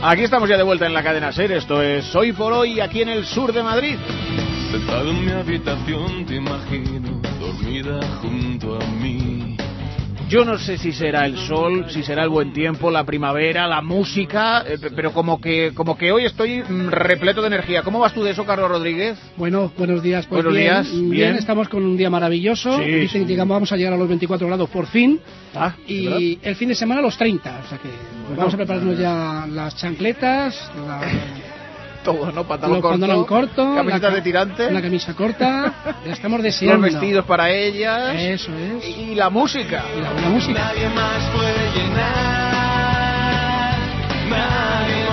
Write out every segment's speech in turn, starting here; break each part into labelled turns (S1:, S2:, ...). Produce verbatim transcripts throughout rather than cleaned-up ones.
S1: Aquí estamos ya de vuelta en la cadena SER. Esto es Hoy por Hoy, aquí en el sur de Madrid.
S2: Sentado en mi habitación te imagino, dormida junto a mí.
S1: Yo no sé si será el sol, si será el buen tiempo, la primavera, la música, eh, pero como que como que hoy estoy mm, repleto de energía. ¿Cómo vas tú de eso, Carlos Rodríguez?
S3: Bueno, buenos días. Pues
S1: buenos
S3: bien,
S1: días.
S3: Bien,
S1: bien,
S3: estamos con un día maravilloso.
S1: Sí,
S3: Dicen
S1: sí.
S3: que llegamos, vamos a llegar a los veinticuatro grados por fin.
S1: Ah,
S3: y el fin de semana a los treinta. O sea que
S1: bueno,
S3: vamos a prepararnos ya las chancletas, la...
S1: todo, ¿no? Pantalón
S3: Los
S1: corto,
S3: pantalón corto,
S1: camisetas
S3: la,
S1: de tirante,
S3: la camisa corta, la estamos deseando.
S1: los vestidos para ellas,
S3: eso es,
S1: y, y la música,
S3: y la buena música.
S2: Nadie más puede llenar, nadie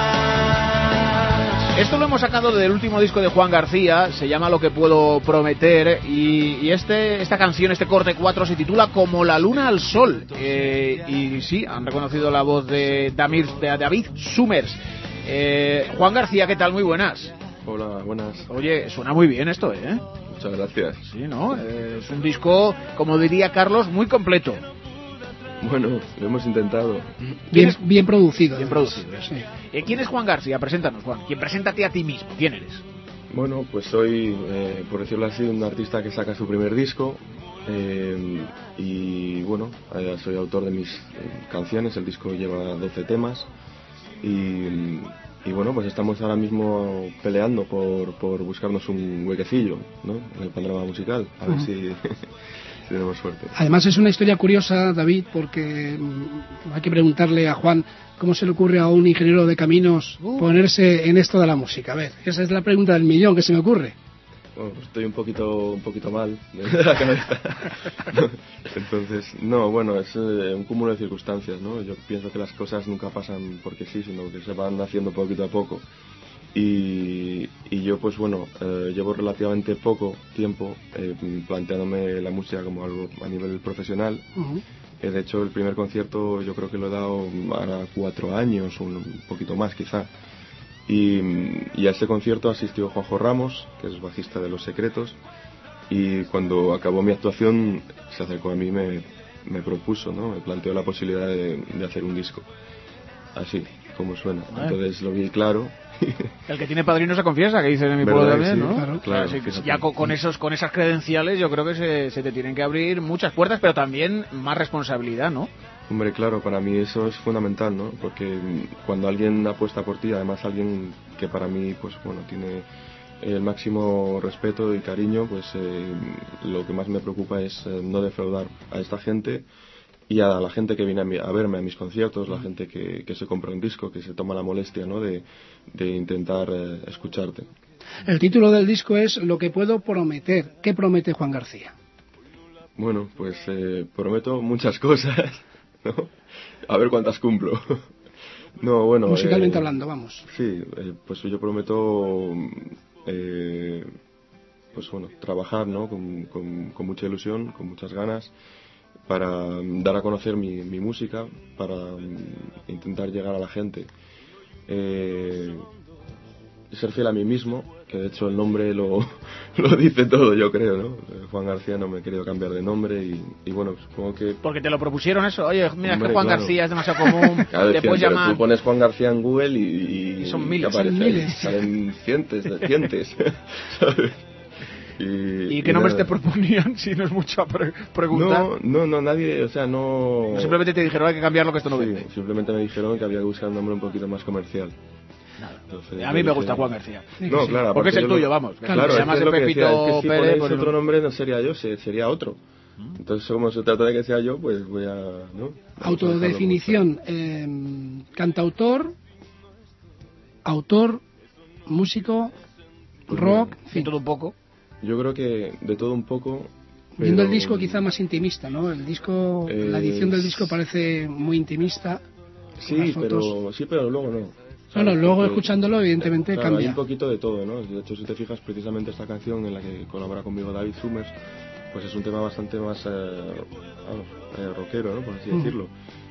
S2: más.
S1: Esto lo hemos sacado del último disco de Juan García, se llama Lo que puedo prometer, y, y este esta canción, este corte cuatro, se titula Como la luna al sol, eh, y sí, han reconocido la voz de, Damir, de David Summers. Eh, Juan García, ¿qué tal? Muy buenas.
S4: Hola, buenas.
S1: Oye, suena muy bien esto, ¿eh?
S4: Muchas gracias.
S1: Sí, ¿no? Eh, es un disco, como diría Carlos, muy completo.
S4: Bueno, lo hemos intentado.
S3: Bien,
S1: es?
S3: bien producido.
S1: Bien producido,
S3: sí.
S1: Eh, ¿Quién es Juan García? Preséntanos, Juan. ¿Quién preséntate a ti mismo? ¿Quién eres?
S4: Bueno, pues soy, eh, por decirlo así, un artista que saca su primer disco. Eh, y bueno, eh, soy autor de mis eh, canciones. El disco lleva doce temas. Y, y bueno, pues estamos ahora mismo peleando por, por buscarnos un huequecillo, ¿no?, en el panorama musical, a ver uh-huh. si, si tenemos suerte.
S3: Además es una historia curiosa, David, porque mm, hay que preguntarle a Juan cómo se le ocurre a un ingeniero de caminos uh. ponerse en esto de la música. A ver, esa es la pregunta del millón que se me ocurre.
S4: Bueno, pues estoy un poquito un poquito mal de la cabeza. Entonces, no, bueno, es eh, un cúmulo de circunstancias, ¿no? Yo pienso que las cosas nunca pasan porque sí, sino que se van haciendo poquito a poco. Y, y yo, pues bueno, eh, llevo relativamente poco tiempo eh, planteándome la música como algo a nivel profesional. Uh-huh. Eh, de hecho, el primer concierto yo creo que lo he dado a cuatro años, un, un poquito más quizá. Y, y a ese concierto asistió Juanjo Ramos, que es bajista de Los Secretos, y cuando acabó mi actuación se acercó a mí y me, me propuso, ¿no? Me planteó la posibilidad de, de hacer un disco, así como suena. Entonces lo vi claro.
S1: El que tiene padrino se confiesa, que dice en mi pueblo también,
S4: sí,
S1: ¿no?
S4: Claro, claro.
S1: Así que ya con, con esos con esas credenciales yo creo que se, se te tienen que abrir muchas puertas, pero también más responsabilidad, ¿no?
S4: Hombre, claro, para mí eso es fundamental, ¿no? Porque cuando alguien apuesta por ti, además alguien que para mí, pues bueno, tiene el máximo respeto y cariño, pues eh, lo que más me preocupa es eh, no defraudar a esta gente y a la gente que viene a, mi, a verme a mis conciertos, la gente que, que se compra un disco, que se toma la molestia, ¿no?, de, de intentar eh, escucharte.
S3: El título del disco es Lo que puedo prometer. ¿Qué promete Juan García?
S4: Bueno, pues eh, prometo muchas cosas, ¿no? A ver cuántas cumplo. No, bueno,
S3: musicalmente
S4: eh,
S3: hablando, vamos.
S4: Sí, eh, pues yo prometo eh, pues bueno, trabajar, ¿no?, con, con, con mucha ilusión, con muchas ganas, para dar a conocer mi, mi música, para um, intentar llegar a la gente, eh, ser fiel a mí mismo, que de hecho el nombre lo, lo dice todo, yo creo, ¿no? Juan García, no me he querido cambiar de nombre y, y bueno, supongo que...
S1: Porque te lo propusieron eso, oye, mira,
S4: Hombre,
S1: que Juan
S4: claro.
S1: García es demasiado común,
S4: claro,
S1: te puedes
S4: pero
S1: llamar...
S4: tú pones Juan García en Google y... y,
S1: y son
S4: y
S1: miles,
S3: son miles.
S4: Salen cientos, cientos, ¿sabes?
S1: Y, ¿Y qué nombres te proponían si no es mucho a pre preguntar?
S4: No, no, no, nadie, o sea, no...
S1: no simplemente te dijeron hay que cambiarlo, que esto no
S4: sí,
S1: vende.
S4: Simplemente me dijeron que había que buscar un nombre un poquito más comercial.
S1: Entonces, a mí me dije... gusta Juan García.
S4: No,
S1: sí.
S4: claro.
S1: Porque es el tuyo,
S4: lo...
S1: vamos.
S4: Claro,
S1: se llama
S4: es lo
S1: Pepito
S4: que decía, es que si
S1: Pérez.
S4: Ponéis otro nombre no sería yo, sería otro. Entonces, como se trata de que sea yo, pues voy a... ¿no?
S3: Autodefinición, eh, cantautor, autor, músico, pues rock,
S1: en fin. Todo un poco.
S4: Yo creo que de todo un poco... Pero...
S3: Viendo el disco quizá más intimista, ¿no? El disco, eh... la edición del disco parece muy intimista.
S4: Sí, pero sí, pero luego no.
S3: Bueno, luego porque, escuchándolo evidentemente
S4: claro,
S3: cambia.
S4: Hay un poquito de todo, ¿no? De hecho, si te fijas, precisamente esta canción en la que colabora conmigo David Summers, pues es un tema bastante más eh, vamos, eh, rockero, ¿no?, por así mm. decirlo.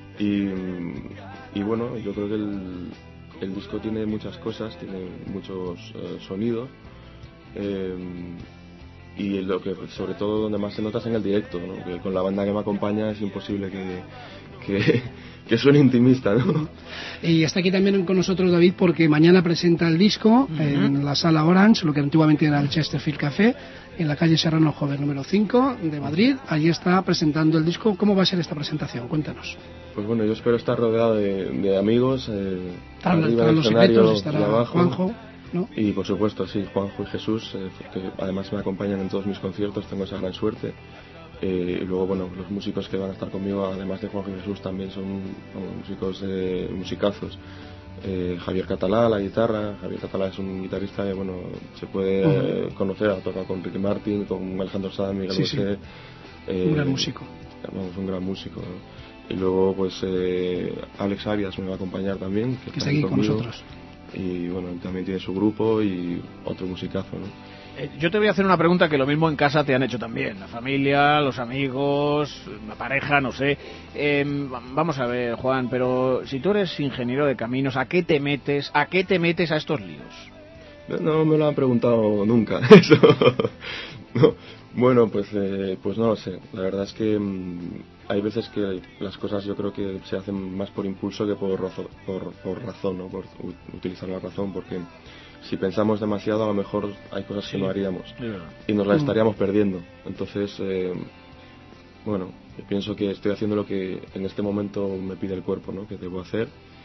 S4: Y, y bueno, yo creo que el, el disco tiene muchas cosas, tiene muchos eh, sonidos, eh, y lo que sobre todo donde más se nota es en el directo, ¿no? Que con la banda que me acompaña es imposible que, que, que suene intimista, ¿no?
S3: Y está aquí también con nosotros David porque mañana presenta el disco uh-huh. en la sala Orange, lo que antiguamente era el Chesterfield Café, en la calle Serrano Joven número cinco de Madrid. Allí está presentando el disco. ¿Cómo va a ser esta presentación? Cuéntanos.
S4: Pues bueno, yo espero estar rodeado de, de amigos, eh,
S3: Estarán,
S4: arriba
S3: estarán
S4: del
S3: los
S4: escenario,
S3: secretos, estará
S4: y abajo,
S3: Juanjo, ¿no?
S4: Y por supuesto, sí, Juanjo y Jesús, eh, que además me acompañan en todos mis conciertos, tengo esa gran suerte. Eh, y luego, bueno, los músicos que van a estar conmigo, además de Juanjo y Jesús, también son bueno, músicos eh, musicazos. Eh, Javier Catalá, la guitarra. Javier Catalá es un guitarrista que, bueno, se puede uh-huh. eh, conocer, ha tocado con Ricky Martin, con Alejandro Sanz, Miguel
S3: sí,
S4: Bosé.
S3: Sí.
S4: Eh,
S3: un gran músico.
S4: Vamos, un gran músico, ¿no? Y luego, pues, eh, Alex Arias me va a acompañar también. Que,
S3: que está aquí conmigo. Con nosotros.
S4: Y, bueno, también tiene su grupo y otro musicazo, ¿no?
S1: Eh, yo te voy a hacer una pregunta que lo mismo en casa te han hecho también. La familia, los amigos, la pareja, no sé. Eh, vamos a ver, Juan, pero si tú eres ingeniero de caminos, ¿a qué te metes? ¿A qué te metes a estos líos?
S4: No, no me lo han preguntado nunca, eso. No. Bueno, pues, eh, pues no lo sé. La verdad es que mmm, hay veces que las cosas yo creo que se hacen más por impulso que por, razo, por, por razón, ¿no? Por utilizar la razón, porque si pensamos demasiado a lo mejor hay cosas sí, que no haríamos y nos las estaríamos perdiendo. Entonces, eh, bueno, yo pienso que estoy haciendo lo que en este momento me pide el cuerpo, ¿no? Que debo hacer.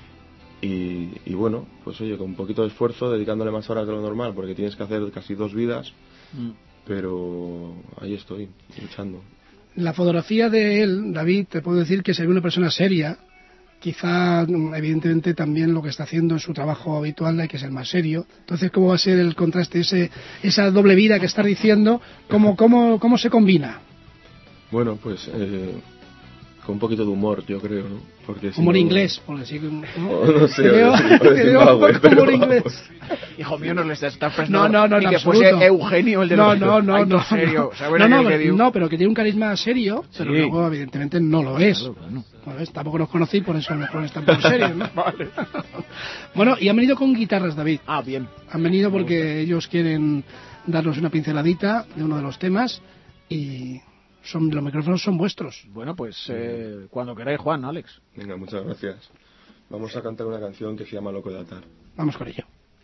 S4: Y, y bueno, pues oye, con un poquito de esfuerzo, dedicándole más horas de lo normal, porque tienes que hacer casi dos vidas. Mm. Pero ahí estoy, luchando.
S3: La fotografía de él, David, te puedo decir que se ve una persona seria. Quizá, evidentemente, también lo que está haciendo en su trabajo habitual hay que ser más serio. Entonces, ¿cómo va a ser el contraste, ese, esa doble vida que estás diciendo? ¿Cómo, cómo, cómo se combina?
S4: Bueno, pues eh, con un poquito de humor, yo creo, ¿no? Porque si
S3: humor
S4: no,
S3: inglés, por decir que... ¿no?
S4: Oh, no sé,
S3: creo,
S4: Zimbabue,
S3: creo, humor inglés.
S1: Hijo mío, no le estás prestando...
S3: No, no, no,
S1: ni
S3: en
S1: que
S3: absoluto.
S1: fuese Eugenio el de
S3: no,
S1: los...
S3: No, no,
S1: Ay,
S3: no,
S1: serio.
S3: no, no, no, que no, pero que tiene un carisma serio, pero
S1: sí.
S3: luego evidentemente no lo es.
S1: Claro, claro.
S3: ¿Sabes? Tampoco los conocí, por eso a lo mejor están por serio, ¿no? Vale. Bueno, y han venido con guitarras, David.
S1: Ah, bien.
S3: Han venido porque ellos quieren darnos una pinceladita de uno de los temas y... Son, los micrófonos son vuestros.
S1: Bueno, pues eh, cuando queráis, Juan, Alex.
S4: Venga, muchas gracias. Vamos a cantar una canción que se llama Loco de Atar.
S3: Vamos con ello.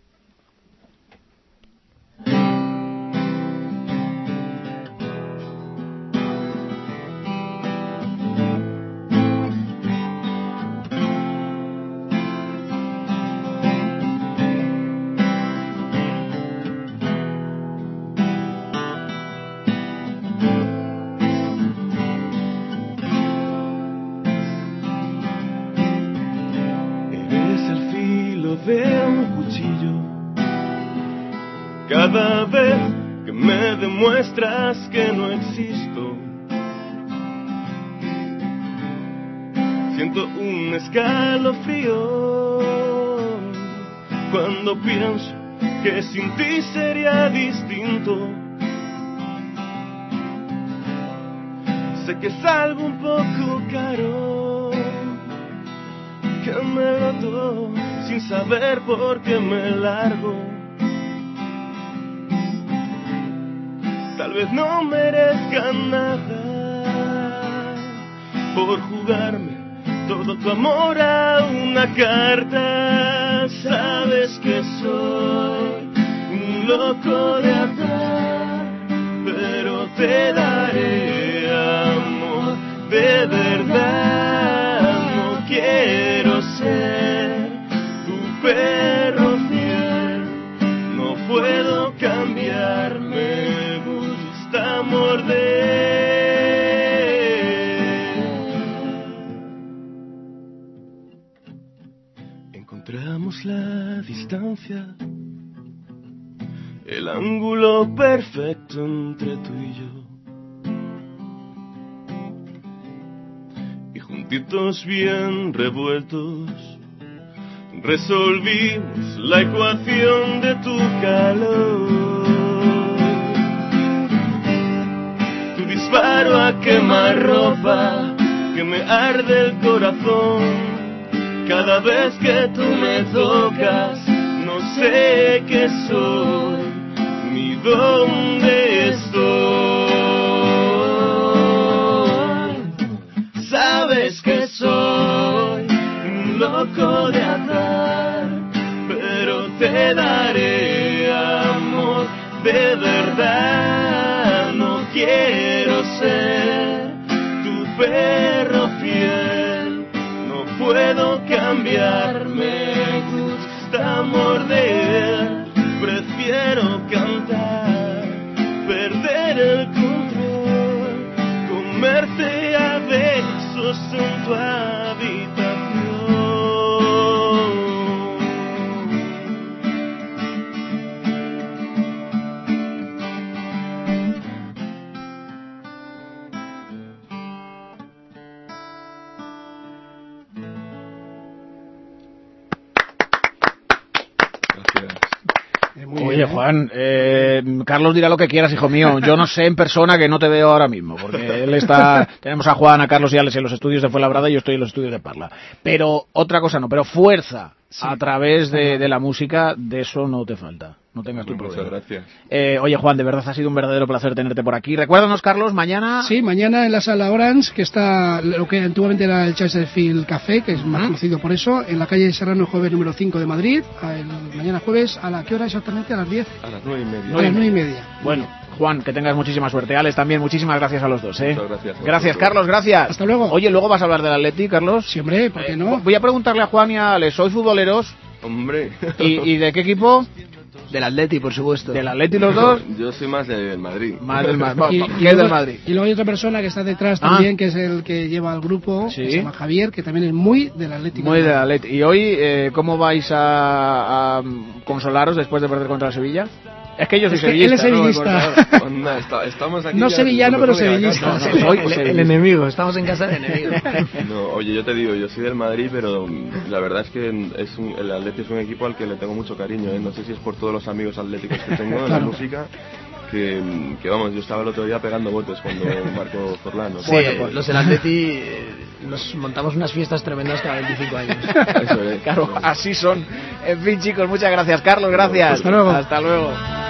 S2: Cada vez que me demuestras que no existo, siento un escalofrío cuando pienso que sin ti sería distinto. Sé que es algo un poco caro, que me noto sin saber por qué me largo. Tal vez no merezca nada por jugarme todo tu amor a una carta. Sabes que soy un loco de atar, pero te daré amor de verdad. No quiero ser tu perro fiel, no puedo cambiarme. Morder. Encontramos la distancia, el ángulo perfecto entre tú y yo, y juntitos bien revueltos resolvimos la ecuación de tu calor. Disparo a quemar ropa, que me arde el corazón. Cada vez que tú me tocas, no sé qué soy. ni dónde estoy. Sabes que soy un loco de andar, pero te daré amor de verdad. No quiero ser tu perro fiel, no puedo cambiar, me gusta morder, prefiero cantar, perder el control, comerte a besos en tu habitación.
S1: Oye, Juan, eh, Carlos dirá lo que quieras, hijo mío. Yo no sé en persona, que no te veo ahora mismo, porque él está... Tenemos a Juan, a Carlos y a Alex en los estudios de Fuenlabrada y yo estoy en los estudios de Parla. Pero otra cosa no, pero fuerza sí. a través de, de la música, de eso no te falta. No tengas tu problema.
S4: Muchas gracias.
S1: Eh, oye, Juan, de verdad ha sido un verdadero placer tenerte por aquí. Recuérdanos, Carlos, mañana...
S3: Sí, mañana en la sala Orange, que está lo que antiguamente era el Chesterfield Café, que es más uh-huh. conocido por eso, en la calle Serrano, jueves número cinco de Madrid. El, mañana jueves, ¿a la qué hora exactamente? ¿A las diez?
S4: A las nueve y media.
S3: A las nueve y media.
S1: Bueno, Juan, que tengas muchísima suerte. Alex, también, muchísimas gracias a los dos, ¿eh?
S4: Muchas gracias.
S1: Gracias, Carlos, gracias.
S3: Hasta luego.
S1: Oye, ¿luego vas a hablar del Atleti, Carlos?
S3: Sí, hombre, ¿por qué no?
S1: Eh, voy a preguntarle a Juan y a Alex, ¿sois futboleros?
S4: Hombre.
S1: ¿Y, y de qué equipo?
S5: Del Atleti, por supuesto.
S1: ¿Del Atleti los dos?
S4: Yo soy más del Madrid.
S1: Más del Madrid.
S3: Y,
S1: ¿Qué es del Madrid?
S3: Y luego hay otra persona que está detrás ah. también, que es el que lleva al grupo, ¿Sí? que se llama Javier, que también es muy del Atlético.
S1: Muy del Atleti. ¿Y hoy eh, cómo vais a, a consolaros después de perder contra el Sevilla? Es que yo soy
S3: es que
S1: sevillista.
S3: Él es sevillista.
S4: ¿no? Onda, está, estamos aquí
S3: no sevillano, pero sevillista.
S5: No, no, el, el, el enemigo, estamos en casa del enemigo.
S4: No, oye, yo te digo, yo soy del Madrid, pero la verdad es que es un, el Atleti es un equipo al que le tengo mucho cariño, ¿eh? No sé si es por todos los amigos atléticos que tengo en claro. la música. Que, que vamos, yo estaba el otro día pegando botes cuando marcó Forlán. ¿no?
S5: Sí, bueno, pues los del Atleti eh, nos montamos unas fiestas tremendas cada veinticinco años.
S1: Eso es. Claro, así son. En fin, chicos, muchas gracias. Carlos, gracias.
S3: Hasta luego.
S1: Hasta luego.